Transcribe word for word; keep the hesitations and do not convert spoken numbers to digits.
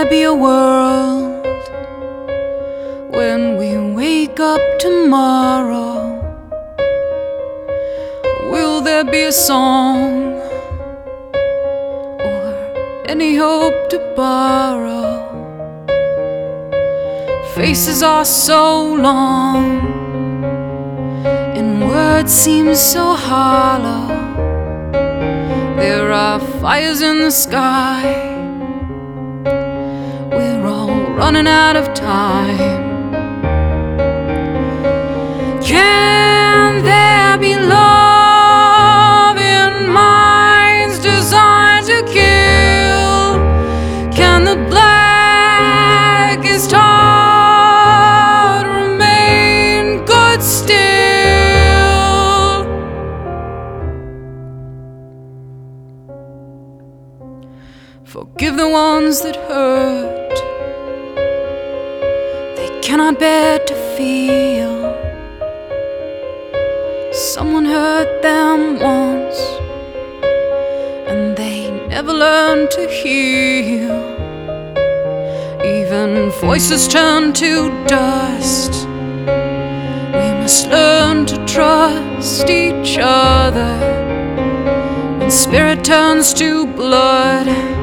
be a world when we wake up tomorrow? Will there be a song or any hope to borrow? Faces are so long and words seem so hollow. There are fires in the sky. We're all running out of time. Can there be love in minds designed to kill? Can the blackest heart remain good still? Forgive the ones that hurt, they cannot bear to feel. Someone hurt them once and they never learned to heal. Even voices turn to dust. We must learn to trust each other. When spirit turns to blood,